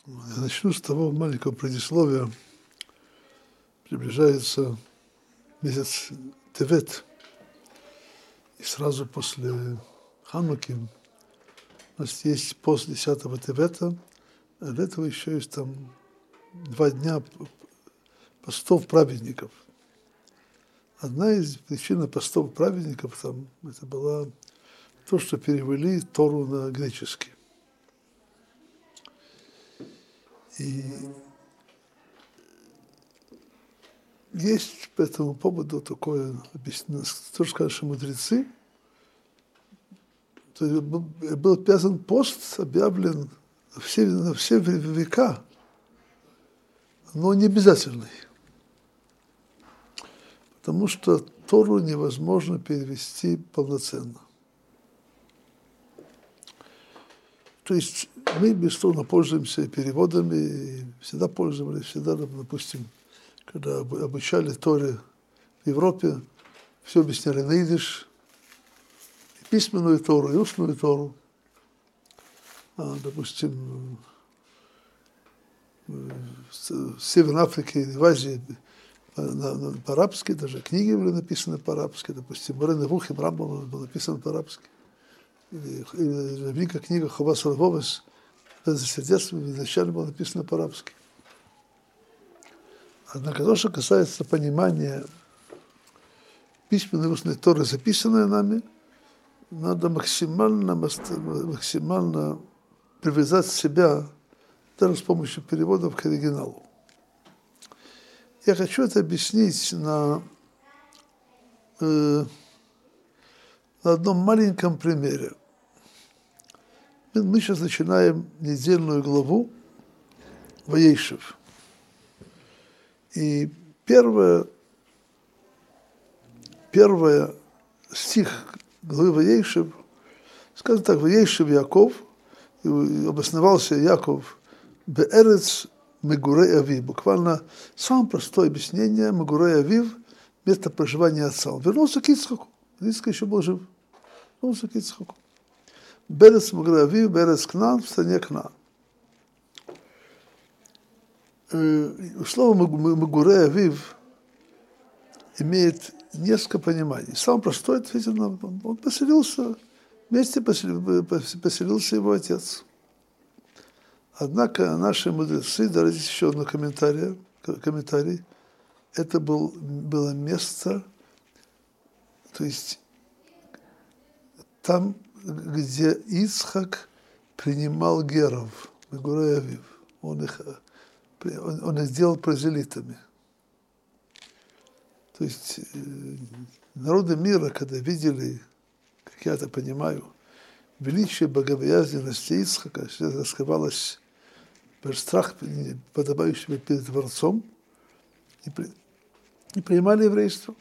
Я начну с того маленького предисловия. Приближается месяц Тевет, и сразу после Хануки у нас есть пост 10-го Тевета, а для этого еще есть там 2 дня постов праведников. Одна из причин постов праведников там, это была то, что перевели Тору на греческий. И есть по этому поводу такое объяснение, тоже скажут, что мудрецы, то есть был обязан пост, объявлен на все века, но не обязательный. Потому что Тору невозможно перевести полноценно. То есть мы, безусловно, пользуемся переводами, и всегда пользовались, всегда, допустим, когда обучали Торе в Европе, все объясняли на идиш, и письменную Тору, и устную Тору. Допустим, в Северной Африке, в Азии по-арабски, даже книги были написаны по-арабски, допустим, Море Невухим Рамбам был написан по-арабски. Или великая книга Ховас Равовес, «Без сердец» изначально была написана по-арабски. Однако то, что касается понимания письменной устной Торы, записанной нами, надо максимально привязать себя даже с помощью переводов к оригиналу. Я хочу это объяснить на одном маленьком примере. Мы сейчас начинаем недельную главу Ваейшев. И первый стих главы Ваейшев, скажем так, Ваейшев Яков, и обосновался Яков Беэрец Мегурей Авив. Буквально самое простое объяснение: Мегурей Авив, место проживания отца. Он вернулся к Ицхаку. Ицхак еще был жив. Вернулся к Ицхаку. Берец Мегурей Авив, Берец Кнаан, в стране Кнаан. Слово Мегурей Авив имеет несколько пониманий. Самое простое, он поселился, вместе поселился его отец. Однако наши мудрецы дали еще один комментарий. Это было место, то есть там, где Ицхак принимал геров, Мегурей Авив. Он их сделал прозелитами. То есть народы мира, когда видели, как я это понимаю, величие богобоязненности Ицхака, что раскрывалось страх, подобающий перед Творцом, и принимали еврейство.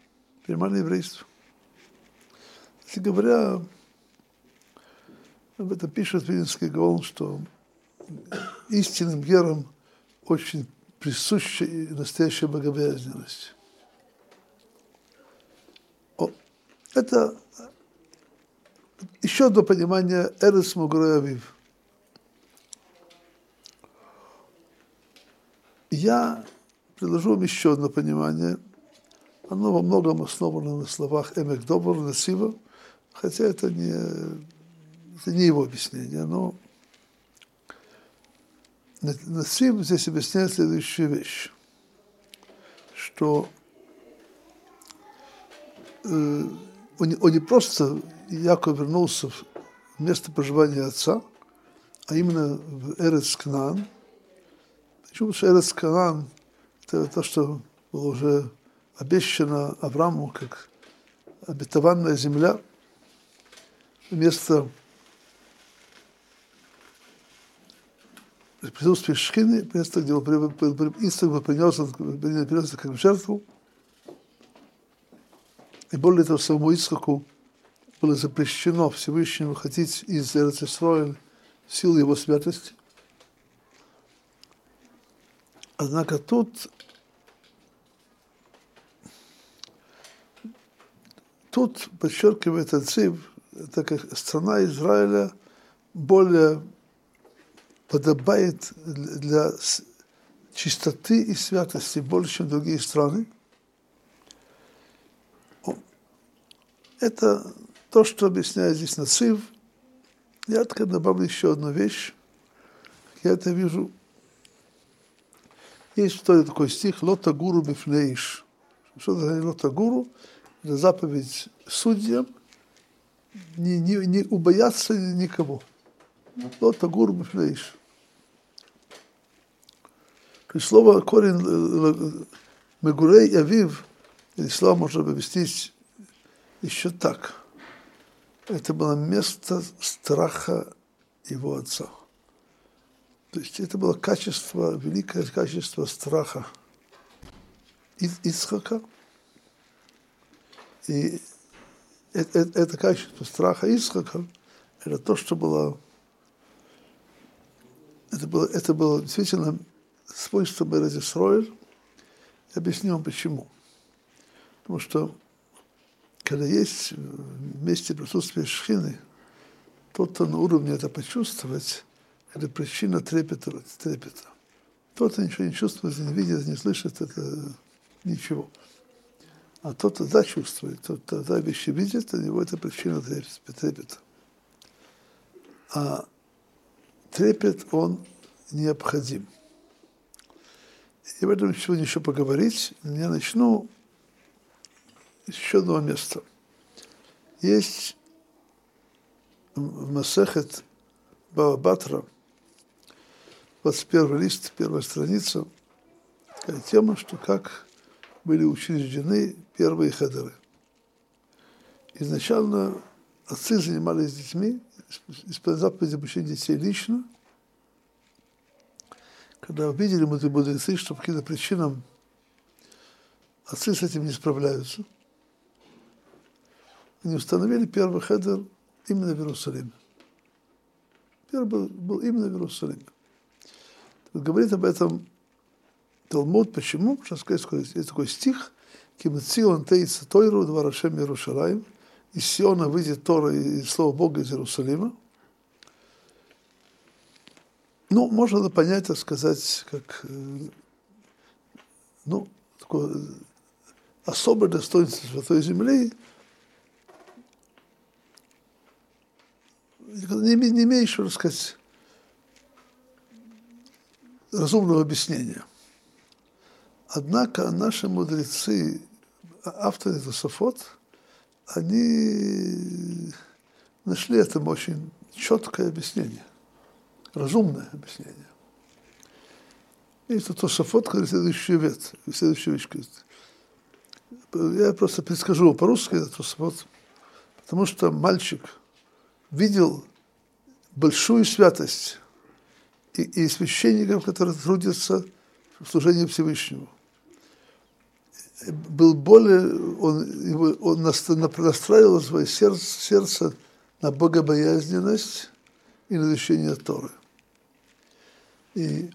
Кстати говоря, об этом пишет Вильнюсский Гаон, что истинным герам очень присуща и настоящая богобоязненность. Это еще одно понимание Эрец Мегурей Авив. Я предложу вам еще одно понимание. Оно во многом основано на словах Эмек Добр, Насива, хотя это не его объяснение, но Насив здесь объясняет следующую вещь, что он не просто Яков вернулся в место проживания отца, а именно в Эрец Кнаан. Почему? Потому что Эрец Кнаан – это то, что было уже обещано Аврааму как обетованная земля, место присутствия Шхины, место, где Ицхак был принес как жертву. И более того, самому Ицхаку было запрещено Всевышнему выходить из Эрец Исроэль в силу его святости. Однако тут подчеркивает Ацив, так как страна Израиля более подобает для чистоты и святости больше, чем другие страны. Это то, что объясняет здесь Нацив. Я только добавлю еще одну вещь. Я это вижу. Есть в Торе такой стих «Лота гуру бифнеиш». Что это «Лота гуру»? Это заповедь судьям не убояться никого. «Лота гуру бифнеиш». То есть слово корень «мегурей авив», или слово можно вывести еще так. Это было место страха его отца. То есть это было качество, великое качество страха Ицхака. И это качество страха Ицхака, это то, что было, это было действительно свойство Эрец Исроэль. Я объясню вам почему. Потому что когда есть в месте присутствия Шхины, тот, кто на уровне это почувствовать, это причина трепета. Тот, кто ничего не чувствует, не видит, не слышит, это ничего. А тот, кто да чувствует, тот, кто да вещи видит, для него это причина трепета. А трепет, он необходим. И об этом сегодня еще поговорить. Я начну с еще одного места. Есть в Масехет Бава Батра, 21 лист, первая страница, такая тема, что как были учреждены первые хедеры. Изначально отцы занимались детьми, исполняли заповеди обучения детей лично. Когда увидели мудрецы, что по каким-то причинам отцы с этим не справляются, они установили первый хедер именно в Иерусалиме. Первый был именно в Иерусалиме. Говорит об этом Талмуд. Почему? Потому что есть такой стих: «Ким цион тейца тойру двар Ашем Иерушалаим». Из Сиона выйдет Тора и Слово Бога из Иерусалима. Ну, можно это понять, так сказать, как такое особое достоинство Святой Земли, не имеющего, так сказать, разумного объяснения. Однако наши мудрецы, авторы Тосафот, они нашли этому очень четкое объяснение, разумное объяснение. И Тосафот говорит следующую вещь. Я просто перескажу по-русски этот Тосафот, потому что мальчик видел большую святость и священников, которые трудятся в служении Всевышнему. Был он настраивал свое сердце на богобоязненность и на изучение Торы. И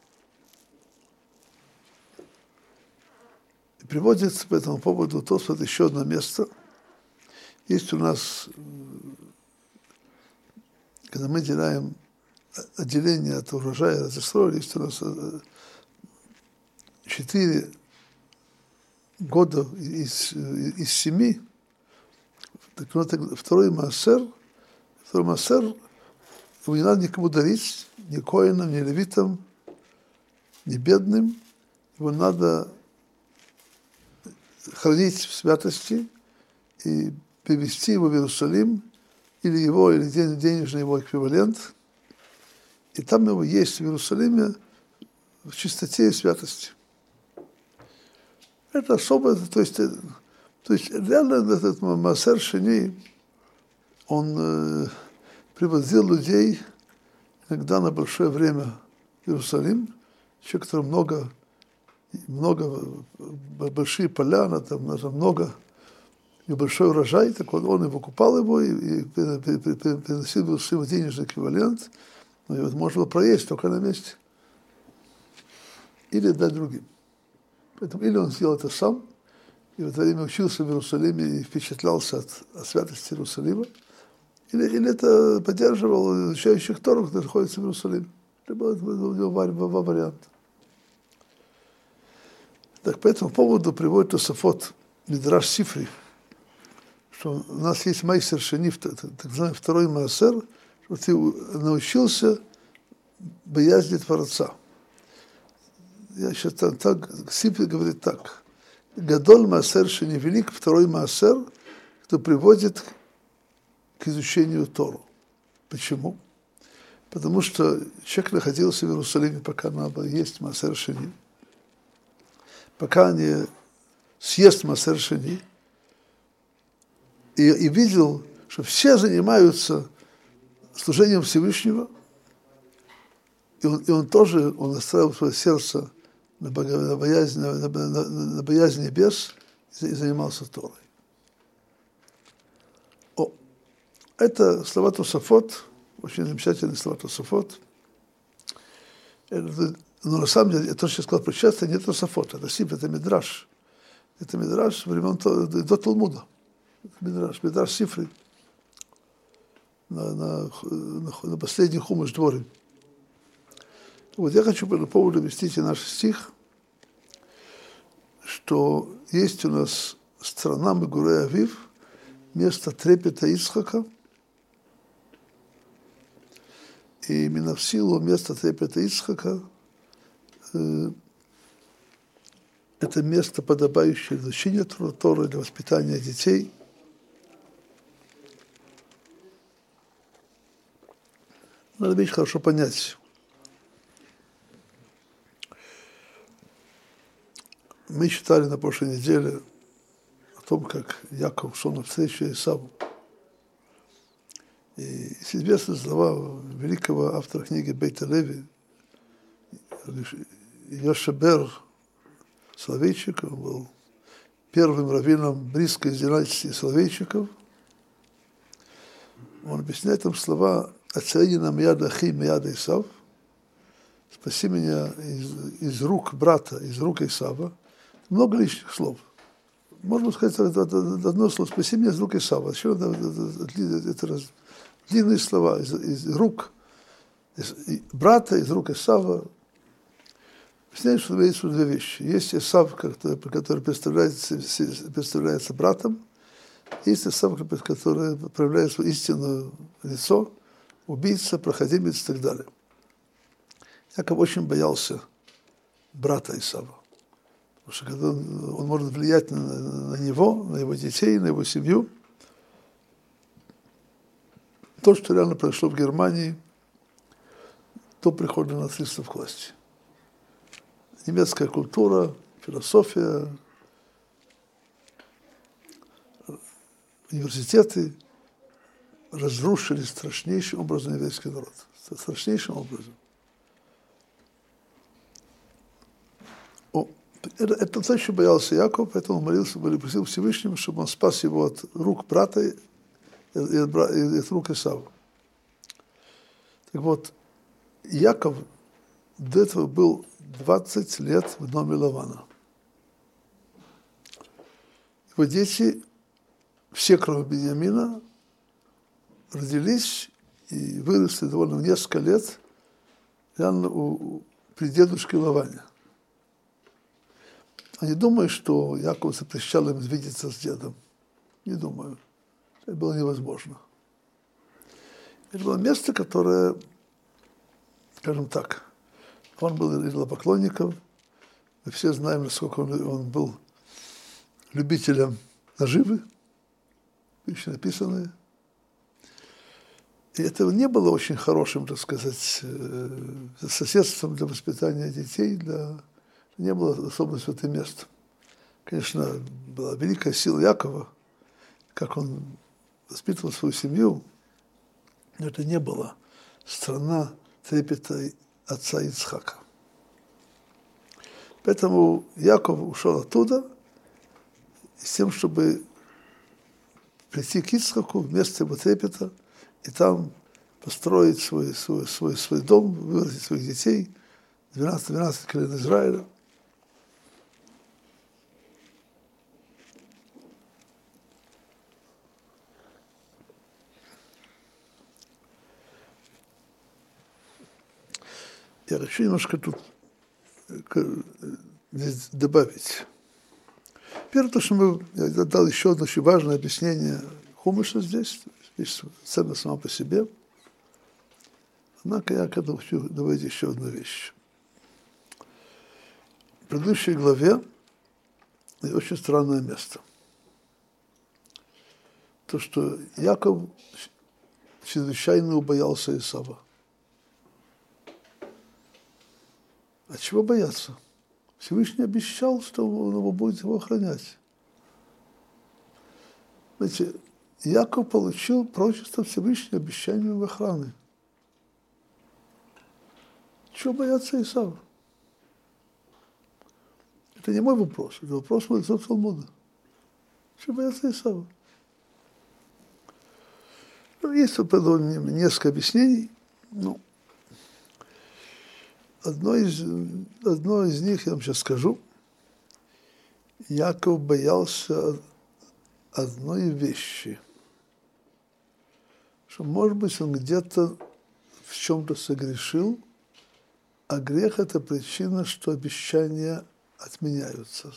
приводится по этому поводу Тосфот еще одно место. Есть у нас, когда мы делаем отделение от урожая, от Исроэля, есть у нас 4 года из 7. Так вот, второй Маасер, его не надо никому дарить, ни коинам, ни левитам, ни бедным. Его надо хранить в святости и привести его в Иерусалим, или денежный его эквивалент. И там его есть в Иерусалиме в чистоте и святости. Это особо, то есть реально этот Маасер Шени, он приводил людей иногда на большое время в Иерусалим, человек, который много большие поля, там много, и большой урожай, так вот он и выкупал его, и приносил в Иерусалим денежный эквивалент, но его можно было проесть только на месте. Или дать другим. Поэтому или он сделал это сам, и в это время учился в Иерусалиме и впечатлялся от святости Иерусалима, или это поддерживал изучающих Тору, которые находятся в Иерусалиме. Это был два варианта. Так, по этому поводу приводит Тосафот Мидраш Сифри, что у нас есть майсер шени, так называемый второй маасер, что ты научился боязни Творца. Я считаю, так, Сифри говорит так. Гадоль маасер шени, велик второй маасер, кто приводит к изучению Тору. Почему? Потому что человек находился в Иерусалиме, пока надо есть маасер шени. Пока не съест маасер шени, и видел, что все занимаются служением Всевышнего, и он тоже настраивал свое сердце на боязнь небес и занимался Торой. Это слова Тосафот, очень замечательные слова Тосафот. Но на самом деле, то, что я сказал про часто, не Тосафот, это Сифри, это Мидраш. Это Мидраш времен до Талмуда. Мидраш Сифри на последний хумаш Дворим. Вот я хочу по поводу ввести наш стих, что есть у нас страна Мегурей Авив, место трепета Ицхака, и именно в силу места трепета Ицхака это место, подобающее для изучения Торы, для воспитания детей. Надо вещь хорошо понять. Мы читали на прошлой неделе о том, как Яков шел навстречу Исаву. И известны слова великого автора книги Бейт Леви, Йошебер Соловейчик, он был первым раввином близкой династии Соловейчиков. Он объясняет там слова «Ацаини нам яда ахи мияда Исав», «Спаси меня из рук брата, из рук Исава». Много лишних слов. Можно сказать одно слово «Спаси меня из рук Исава». Еще это длинные слова из рук брата, из рук Исава. Объясняет, что имеется две вещи. Есть Исав, который представляется братом, есть Исав, который проявляет свое истинное лицо, убийца, проходимец и так далее. Яков очень боялся брата Исава, потому что когда он может влиять на него, на его детей, на его семью. То, что реально произошло в Германии, до прихода нацистов к власти. Немецкая культура, философия, университеты разрушили страшнейшим образом еврейский народ. Страшнейшим образом. Это то, что боялся Яков, поэтому молился, просил Всевышнего, чтобы он спас его от рук брата и от рук Исава. Так вот, Яков до этого был 20 лет в доме Лавана. Его дети, все кроме Беньямина, родились и выросли довольно в несколько лет при дедушке Лаване. А не думаю, что Яков запрещал им видеться с дедом. Не думаю. Это было невозможно. Это было место, которое, скажем так, он был идолопоклонником. Мы все знаем, насколько он был любителем наживы, вещи написанные. И это не было очень хорошим, так сказать, соседством для воспитания детей, не было особо святым местом. Конечно, была великая сила Якова, как он воспитывал свою семью, но это не была страна трепета отца Ицхака. Поэтому Яков ушел оттуда с тем, чтобы прийти к Ицхаку, в место его трепета, и там построить свой дом, вырастить своих детей, 12 колен Израиля. Я хочу немножко тут здесь добавить. Первое, то, что я дал еще одно очень важное объяснение Хумаша здесь, вещь ценна сама по себе. Однако я к этому хочу добавить еще одну вещь. В предыдущей главе очень странное место. То, что Яков чрезвычайно убоялся Исава. А чего бояться? Всевышний обещал, что он его будет его охранять. Знаете, Яков получил пророчество Всевышнего обещанием охраны. Чего бояться Исава? Это не мой вопрос, это вопрос мудрецов Талмуда. Чего бояться Исава? Есть несколько объяснений. Одно из них я вам сейчас скажу. Яков боялся одной вещи, что, может быть, он где-то в чем-то согрешил, а грех – это причина, что обещания отменяются.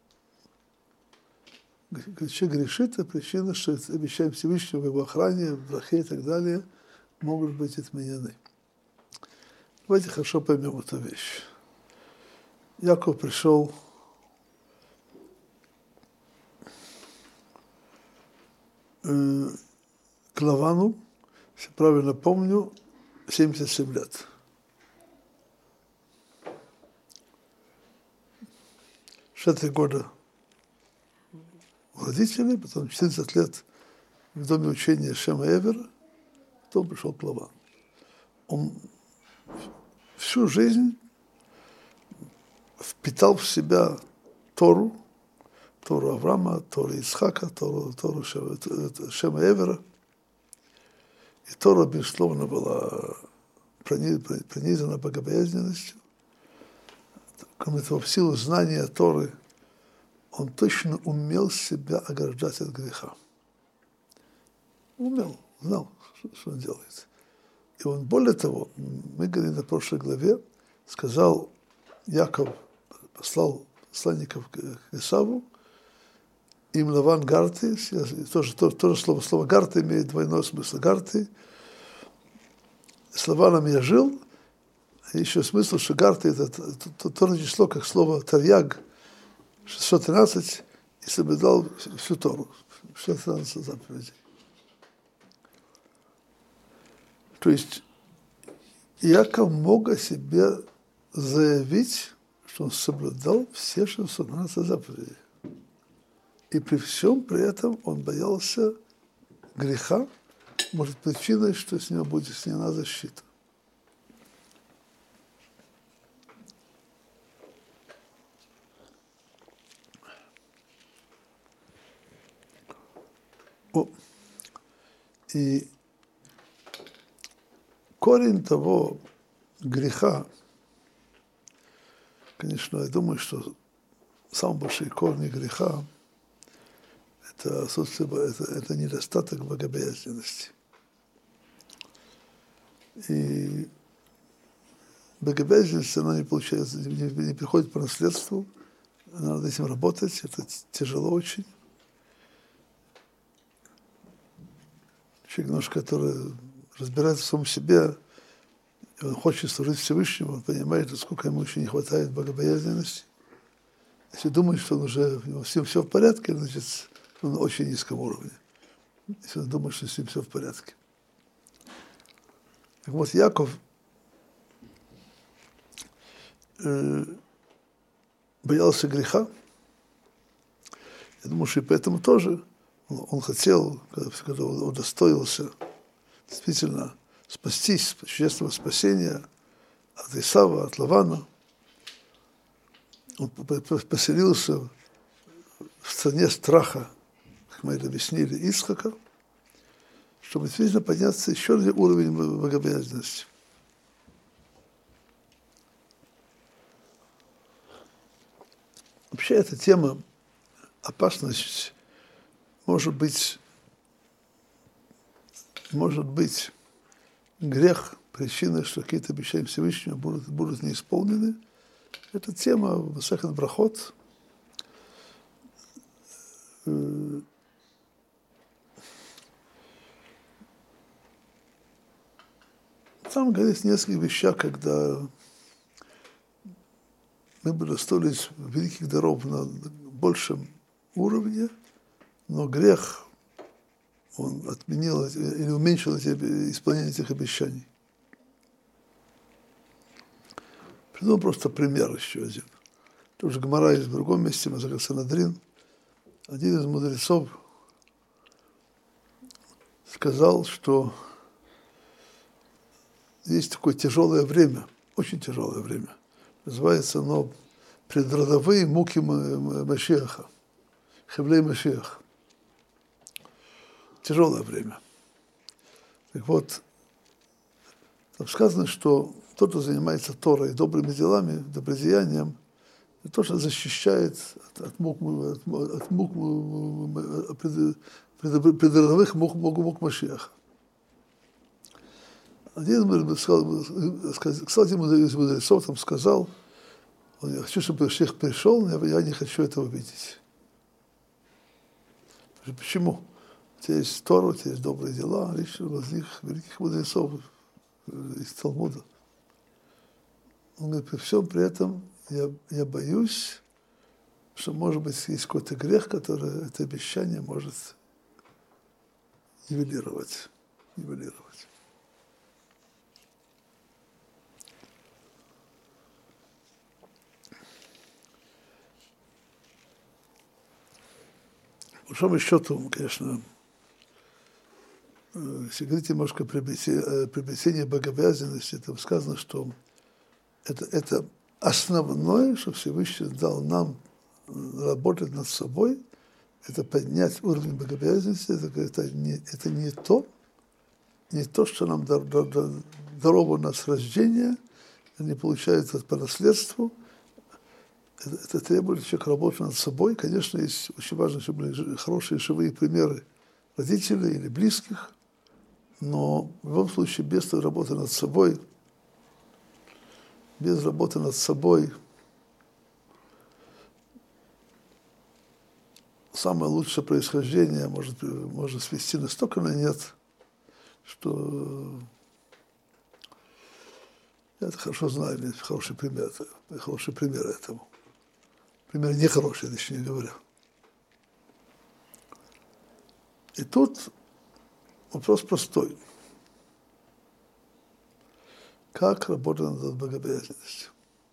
Человек грешит, это причина, что обещания Всевышнего в его охране, в брахе и так далее могут быть отменены. Давайте хорошо поймем эту вещь. Яков пришел к Лавану, если правильно помню, 77 лет. Шесть года у родителей, потом 14 лет в доме учения Шема Эвера, потом пришел к Лавану. Он всю жизнь впитал в себя Тору Авраама, Тору Ицхака, Тору Шема Эвера. И Тора, безусловно, была пронизана богобоязненностью. Кроме того, в силу знания Торы, он точно умел себя ограждать от греха. Умел, знал, что он делает. И он, более того, мы говорили на прошлой главе, сказал, Яков послал посланников к Исаву, им Лаван Гарты, тоже слово Гарты имеет двойной смысл. Гарты, с Лаваном я жил, а еще смысл, что Гарты это то же число, как слово Тарьяг, 613, и соблюдал всю Тору, 613 заповедей. То есть Яков мог о себе заявить, что он соблюдал все 612 заповедей. И при всем при этом он боялся греха, может, причиной, что с него будет снята защита. И корень того греха, конечно, я думаю, что самые большие корни греха – это отсутствие, это недостаток богобоязненности. И богобоязненность, она не получается, не приходит по наследству, надо над этим работать, это тяжело очень. Человек, немножко, который разбирается в самом себе, и он хочет служить Всевышнему, он понимает, насколько ему еще не хватает богобоязненности. Если думает, что он уже, у него с ним все в порядке, значит, он на очень низком уровне. Если он думает, что с ним все в порядке. Так вот, Яков боялся греха. Я думаю, что и поэтому тоже он хотел, когда он удостоился действительно спастись, чудесного спасения от Исава, от Лавана. Он поселился в стране страха, как мы это объяснили, Ицхака, чтобы действительно подняться еще на уровень богобоязненности. Вообще эта тема опасность может быть грех причины, что какие-то обещания Всевышнего будут не исполнены. Это тема Масехет Брахот. Там говорится несколько вещей, когда мы бы достались великих даров на большем уровне, но грех, он отменил или уменьшил исполнение этих обещаний. Придумал просто пример еще один. Тоже Гемара есть в другом месте, Масехет Санедрин. Один из мудрецов сказал, что есть такое тяжелое время, очень тяжелое время. Называется оно предродовые муки Машиаха, Хевлей Машиах. Тяжелое время. Так вот, там сказано, что тот, кто занимается Торой, добрыми делами, добродеянием, это то, что защищает от предродовых мук Машиаха. Один кстати, из мудрецов там сказал, я хочу, чтобы Машиах пришел, но я не хочу этого видеть. Почему? У тебя есть Тора, у тебя есть добрые дела, речь из них великих мудрецов из Талмуда. Он говорит, при всем при этом я боюсь, что, может быть, есть какой-то грех, который это обещание может нивелировать. По большому счету, конечно, если говорить немножко о приобретении богобоязненности, там сказано, что это основное, что Всевышний дал нам работать над собой, это поднять уровень богобоязненности, это не то, что нам даровано с рождения, не получается по наследству. Это требует, что человек работает над собой. Конечно, есть очень важно, чтобы были хорошие живые примеры родителей или близких, но в любом случае без той работы над собой, самое лучшее происхождение может свести настолько на нет, что я это хорошо знаю, у меня есть хороший пример этому. Пример нехороший, точнее говоря. И тут вопрос простой. Как работать над богобоязненностью?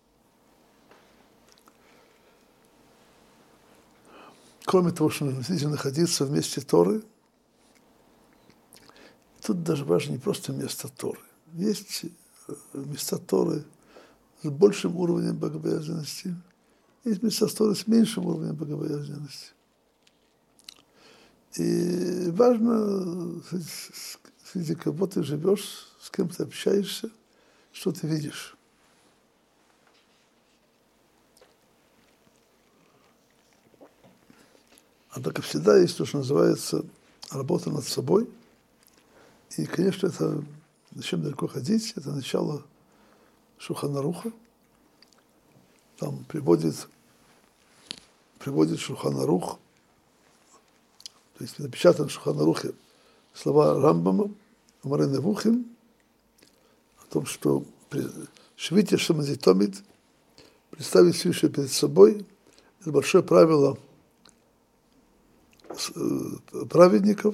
Кроме того, что нужно находиться в месте Торы, тут даже важно не просто место Торы. Есть места Торы с большим уровнем богобоязненности, есть места Торы с меньшим уровнем богобоязненности. И важно, среди кого ты живешь, с кем ты общаешься, что ты видишь. Однако всегда есть то, что называется работа над собой. И, конечно, это, зачем далеко ходить, это начало Шулхан Аруха. Там приводит Шулхан Арух, то есть напечатан в Шулхан Арухе слова Рамбама, Морeh Невухим, о том, что Швите Шамазитомит, представить Всевышнего перед собой, это большое правило праведников.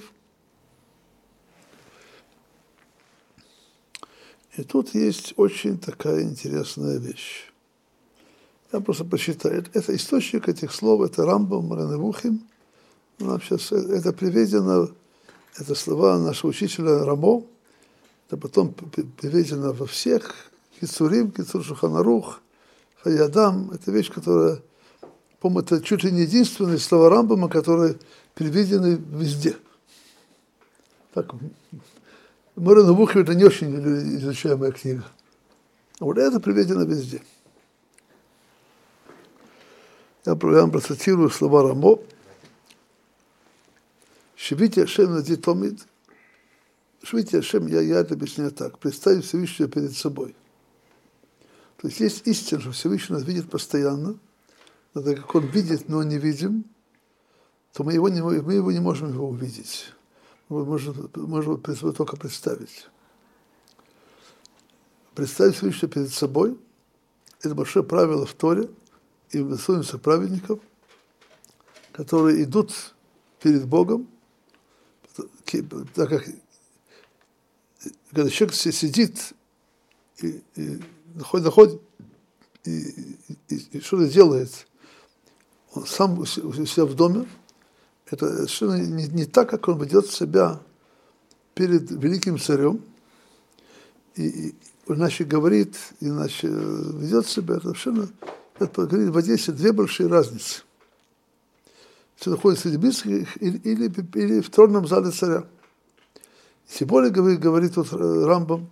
И тут есть очень такая интересная вещь. Я просто прочитаю. Это источник этих слов, это Рамбам, Морeh Невухим. Это приведено, это слова нашего учителя Рамо, это потом приведено во всех Кицурим, Кицур Шулхан Арух, Хай Адам. Это вещь, которая, по-моему, это чуть ли не единственные слова Рамбама, которые переведены везде. Так, Морeh Невухим это не очень изучаемая книга. А вот это приведено везде. Я вам процитирую слова Рамо. Шивити Ашем нади томид, Швити Ашем, я это объясняю так. Представить Всевышнего перед собой. То есть истина, что Всевышний нас видит постоянно, но так как Он видит, но не видим, то мы его не можем его увидеть. Мы можем только представить. Представить Всевышнего перед собой – это большое правило в Торе и в достоинстве праведников, которые идут перед Богом, так как когда человек сидит и находит и что-то делает, он сам у себя в доме, это совершенно не так, как он ведет себя перед великим царем, и иначе говорит, иначе ведет себя, это совершенно, это говорит в Одессе две большие разницы. Если находится среди близких или в тронном зале царя. Тем более, говорит вот Рамбам,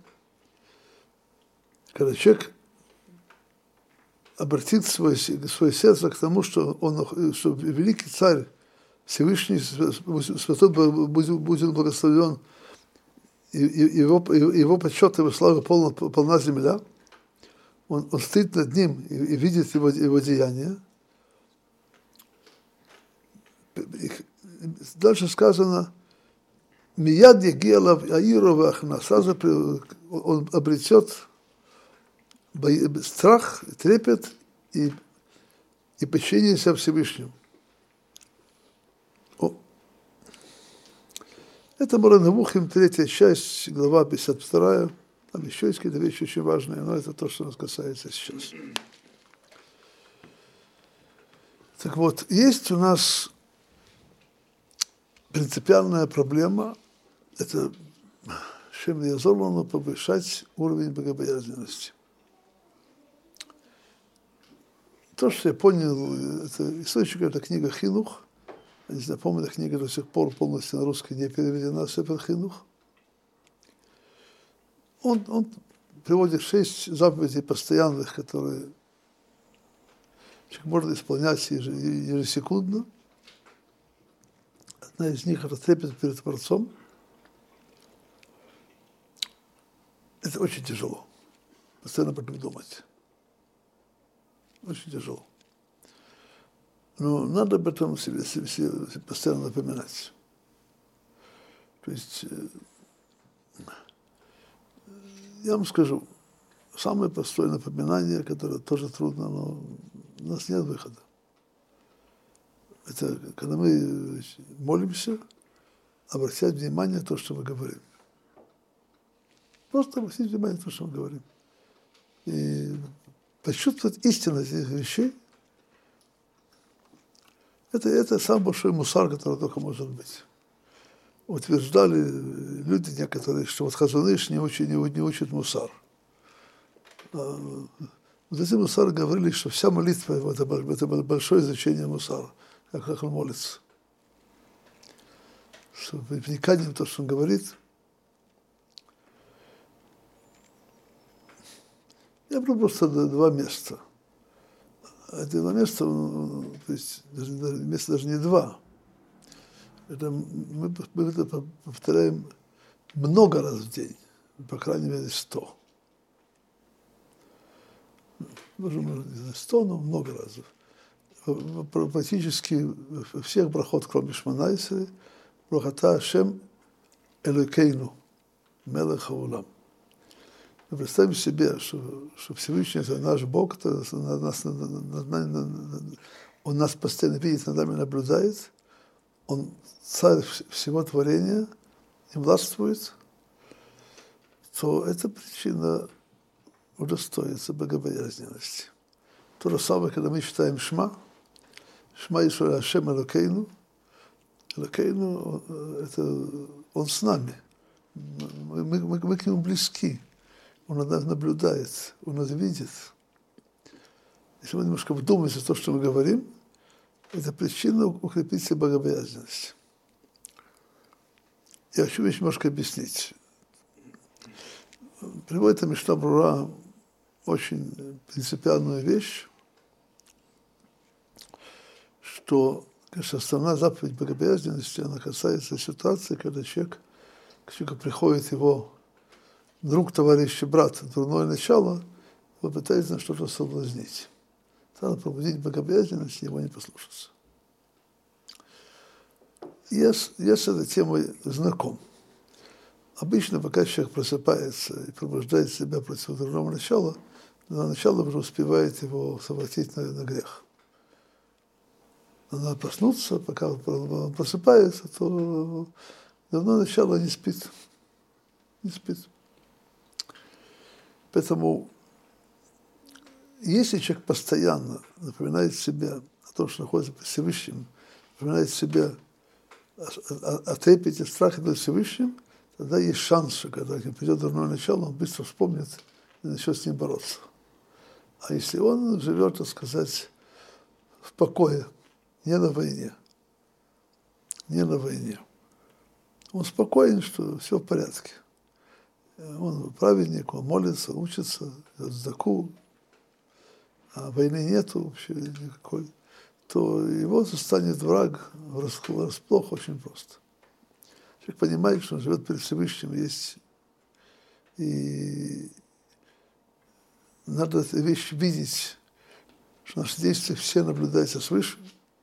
когда человек обратит свое сердце к тому, что великий царь, Всевышний, святой будет благословен, и его почет, его слава полна земля, он стоит над ним и видит его деяния. Дальше сказано, «Мияд ягиалав аиру вахна», сразу он обретет страх, трепет и подчинение себя Всевышнему. Это Море Невухим, 3 часть, глава 52. Там еще есть какие-то вещи очень важные, но это то, что нас касается сейчас. Так вот, есть у нас принципиальная проблема, это Шем Язорлану повышать уровень богобоязненности. То, что я понял, это источник, это книга Хинух. Я не знаю, помню, эта книга до сих пор полностью на русский не переведена, Сефер Хинух. Он приводит 6 заповедей постоянных, которые человек может исполнять ежесекундно. Одна из них – это трепет перед Творцом. Это очень тяжело. Постоянно об этом думать. Очень тяжело. Но надо об этом себе постоянно напоминать. То есть, я вам скажу, самое простое напоминание, которое тоже трудно, но у нас нет выхода. Это когда мы молимся, обращать внимание на то, что мы говорим. Просто обратить внимание на то, что мы говорим. И почувствовать истинность этих вещей, это самый большой мусар, который только может быть. Утверждали люди некоторые, что вот Хазон Иш не учит мусар. Вот эти мусары говорили, что вся молитва – это большое изучение мусара, как он молится. Что вникание в то, что он говорит. Я брал просто 2 места. Это 2 места, то есть место даже не 2. Это мы это повторяем много раз в день, по крайней мере 100. Может, не 100, но много раз. Практически всех брахот, кроме Шмонайсери, брахата Ашем Элокейну, Мелех хаолам. Мы представим себе, что Всевышний – это наш Бог, Он нас постоянно видит, над нами наблюдает, Он царь всего творения и властвует, то это причина удостоиться богобоязненности. То же самое, когда мы читаем Шма Ишуа Ашем Элокейну, Элокейну – это Он с нами, мы к Нему близки. Он нас наблюдает, он нас видит. Если мы немножко вдумаемся в то, что мы говорим, это причина укрепить себе богобоязненность. Я хочу вещь немножко объяснить. Приводит Мишна Брура очень принципиальную вещь, что, конечно, основная заповедь богобоязненности, она касается ситуации, когда человек Как приходит его друг, товарищ и брат, дурное начало, он пытается на что-то соблазнить. Надо пробудить богобоязненность, его не послушаться. Я с этой темой знаком. Обычно, пока человек просыпается и пробуждает себя против дурного начала, начало уже успевает его совратить на грех. Но надо проснуться, пока он просыпается, то дурное начало не спит. Не спит. Поэтому, если человек постоянно напоминает себе о том, что находится под Всевышним, напоминает себе о трепете, страхе перед Всевышним, тогда есть шанс, что когда придет дурное начало, он быстро вспомнит и начнет с ним бороться. А если он живет, так сказать, в покое, не на войне, он спокоен, что все в порядке. Он праведник, он молится, учится, идет в заку, а войны нету вообще никакой, то его застанет враг врасплох очень просто. Человек понимает, что он живет перед Всевышним, есть, и надо эту вещь видеть, что наши действия все наблюдаются свыше.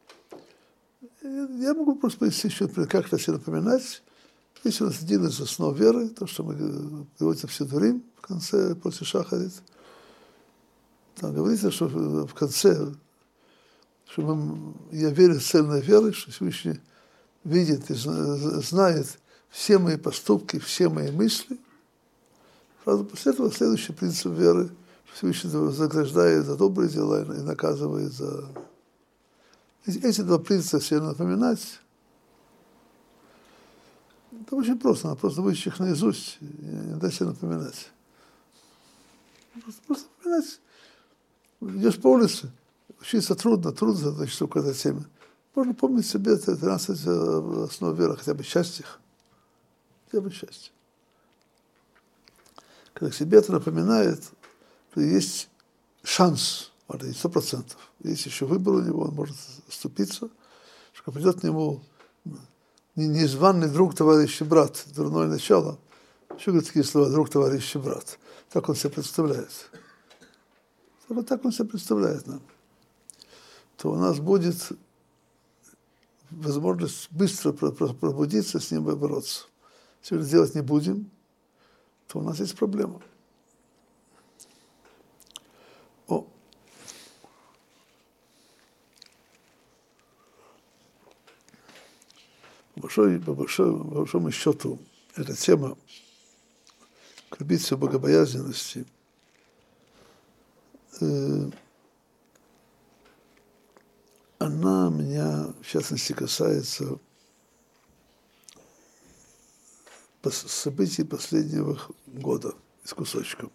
Я могу просто привести еще, как это себе напоминать. Есть у нас один из основ веры, то, что мы приводим в Сидурим в конце, после Шахарит. Там говорится, что в конце, что я верю в цельной верой, что Всевышний видит и знает все мои поступки, все мои мысли. Правда, после этого следующий принцип веры, что Всевышний заграждает за добрые дела и наказывает за... Эти два принципа все напоминать. Это очень просто, надо просто выучить их наизусть и не дать себе напоминать. Просто напоминать. Идешь по улице, учиться трудно, значит, только этой теме. Можно помнить себе 13 основ веры, хотя бы часть их. Хотя бы часть. Когда к себе это напоминает, то есть шанс, это 100%. Есть еще выбор у него, он может оступиться, что придет к нему незваный друг, товарищ и брат, дурное начало. Что говорят такие слова, друг, товарищ и брат? Так он себе представляет. Вот так он себе представляет нам. То у нас будет возможность быстро пробудиться, с ним бороться. Если мы делать не будем, то у нас есть проблема. По большому счету, эта тема крепиться в богобоязненности она меня, в частности, касается событий последнего года из кусочков.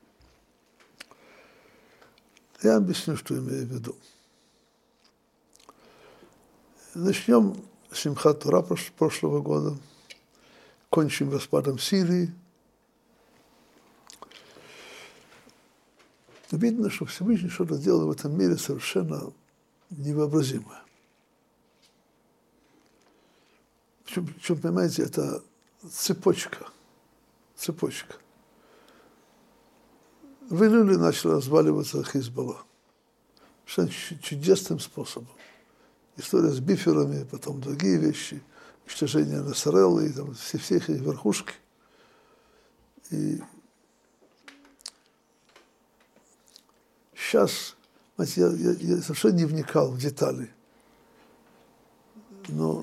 Я объясню, что имею в виду. Начнем с Симхат Тора прошлого года, кончим распадом Сирии. Видно, что Всевышний что-то делал в этом мире совершенно невообразимое. Причем, понимаете, это цепочка. В Илюле начал разваливаться Хизбалла. Совершенно чудесным способом. История с биферами, потом другие вещи, уничтожение Насареллы, там, все их верхушки. И сейчас, знаете, я совершенно не вникал в детали, но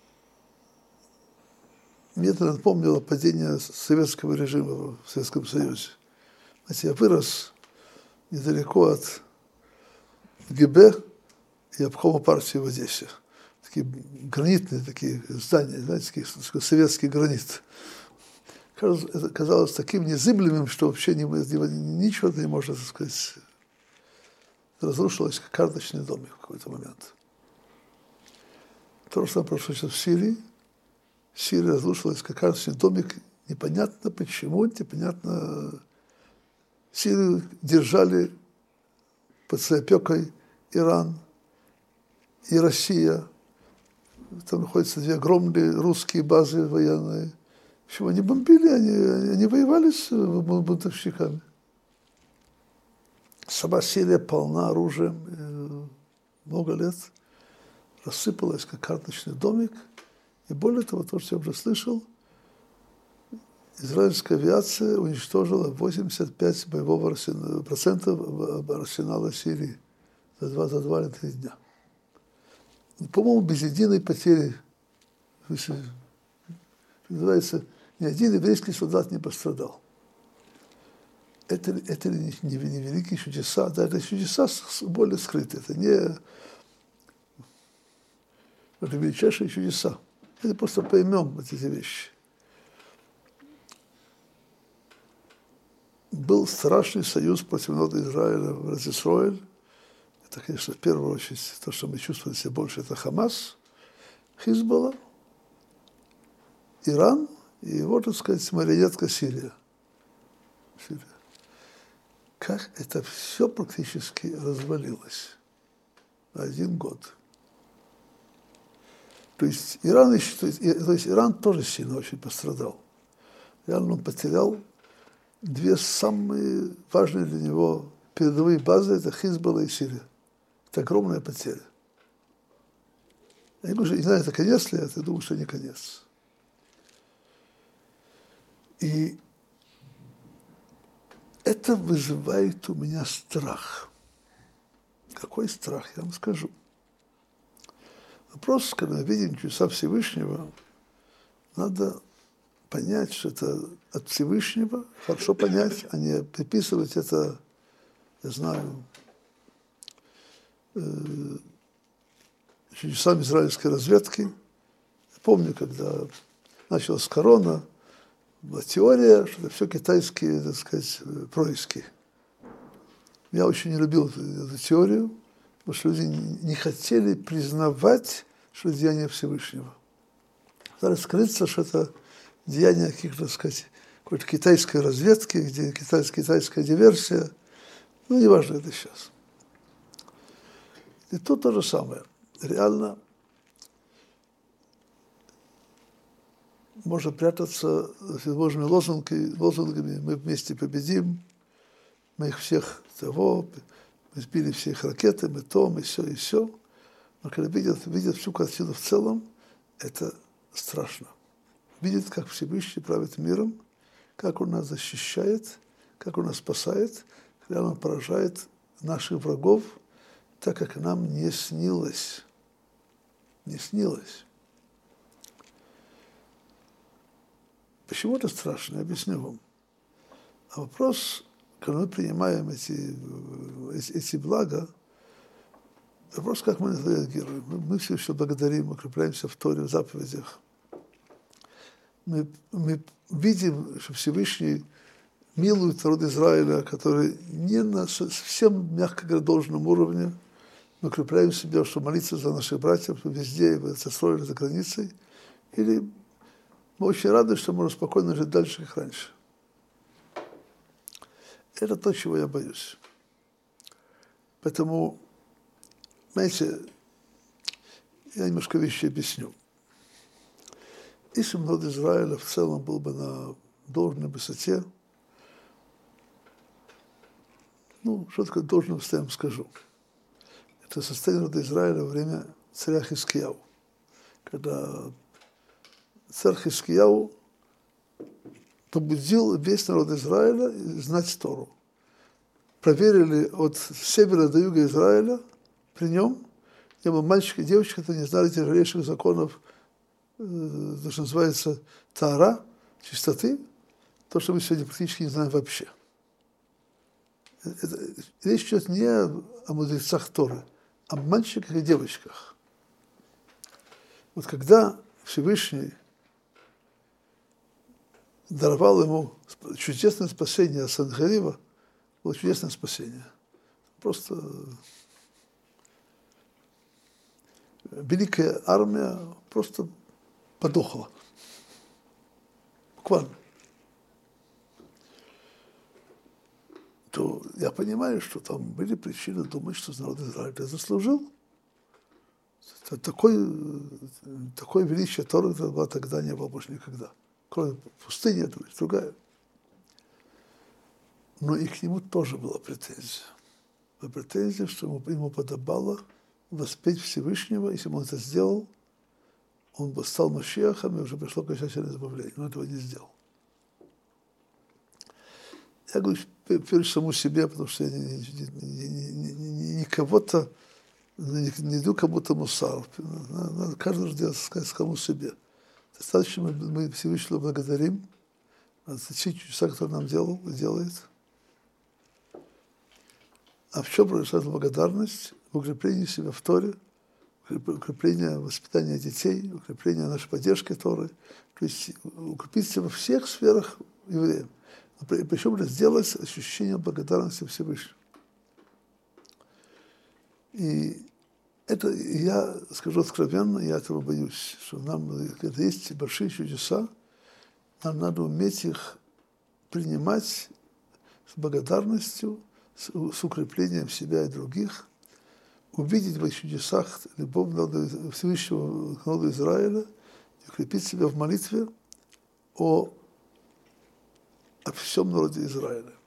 мне это напомнило падение советского режима в Советском Союзе. Знаете, я вырос недалеко от ГБ и обкома партии в Одессе. Такие гранитные такие здания, знаете, такие, советский гранит. Это казалось таким незыблемым, что вообще ничего не можно, так сказать, разрушилось, как карточный домик в какой-то момент. То же самое прошло сейчас в Сирии. Сирия разрушилась, как карточный домик. Непонятно почему, непонятно. Сирию держали под своей опекой Иран и Россия. Там находятся две огромные русские базы военные. Почему они бомбили, они воевали с бунтовщиками. Сама Сирия полна оружием, много лет рассыпалась, как карточный домик. И более того, то, что я уже слышал, израильская авиация уничтожила 85% боевого арсенала Сирии за 2 или 3 дня. По-моему, без единой потери, называется, ни один еврейский солдат не пострадал. Это не великие чудеса, да, это чудеса более скрытые, это не величайшие чудеса. Это просто поймем эти вещи. Был страшный союз против народа Израиля в Израиль. Это, конечно, в первую очередь, то, что мы чувствовали себе больше, это Хамас, Хизбалла, Иран и его, так сказать, марионетка Сирия. Как это все практически развалилось на 1 год. То есть Иран тоже сильно очень пострадал. Реально он потерял 2 самые важные для него передовые базы, это Хизбалла и Сирия. Это огромная потеря. Я не знаю, это конец ли это, я думаю, что не конец. И это вызывает у меня страх. Какой страх, я вам скажу. Вопрос, когда мы видим чудеса Всевышнего, надо понять, что это от Всевышнего, хорошо понять, а не приписывать это, я знаю, чудесам израильской разведки. Я помню, когда началась корона, была теория, что это все китайские, так сказать, происки. Я очень не любил эту теорию, потому что люди не хотели признавать, что это деяние Всевышнего. Стали скрыться, что это деяние каких-то, так сказать, какой-то китайской разведки, где китайская диверсия. Ну, неважно это сейчас. И тут то же самое. Реально можно прятаться за Божьими лозунгами «Мы вместе победим», «Мы их всех того», «Мы сбили все их ракеты», «Мы то», «Мы все» и все. Но когда видят всю картину в целом, это страшно. Видят, как Всевышний правит миром, как Он нас защищает, как Он нас спасает, когда Он поражает наших врагов, так как нам не снилось. Не снилось. Почему это страшно? Я объясню вам. А вопрос, когда мы принимаем эти блага, вопрос, как мы на это реагируем. Мы все еще благодарим, укрепляемся в Торе, в заповедях. Мы видим, что Всевышний милует народ Израиля, который не на совсем, мягко говоря, должном уровне. Мы укрепляем себя, что молиться за наших братьев везде, в Израиле, за границей. Или мы очень рады, что можем спокойно жить дальше, как раньше. Это то, чего я боюсь. Поэтому, знаете, я немножко вещи объясню. Если народ Израиля в целом был бы на должной высоте, что такое должное состояние, скажу. Это состояние народа Израиля во время царя Хискияу. Когда царь Хискияу побудил весь народ Израиля знать Тору. Проверили от севера до юга Израиля при нем. Не было мальчика и девочка, которые не знали тяжелейших законов, то, что называется таара, чистоты, то, что мы сегодня практически не знаем вообще. Речь идет не о мудрецах Торы, о мальчиках и девочках. Вот когда Всевышний даровал ему чудесное спасение от Сенхерива, было чудесное спасение. Просто великая армия просто подохла. Буквально. То я понимаю, что там были причины думать, что народ Израиля это заслужил. Такое величие Торы тогда не было больше никогда. кроме пустыни, это другая. Но и к нему тоже была претензия. Была претензия, что ему подобало воспеть Всевышнего, если бы он это сделал, он бы стал Машиахом, и уже пришло окончательное избавление. Но этого не сделал. Я говорю перед самому себе, потому что я не кого-то, не иду кому-то мусар. Надо каждый раз делать, сказать самому себе. Достаточно мы Всевышнего благодарим за те чудеса, которые нам делает. А в чем происходит благодарность? В укреплении себя в Торе, укрепление воспитания детей, укрепление нашей поддержки Торы. То есть укрепиться во всех сферах еврея. Причем это сделать с ощущением благодарности Всевышнему. И это, я скажу откровенно, я этого боюсь, что нам, когда есть большие чудеса, нам надо уметь их принимать с благодарностью, с укреплением себя и других, увидеть в этих чудесах любовь Всевышнего к народу Израиля и укрепить себя в молитве о всем народе Израиля.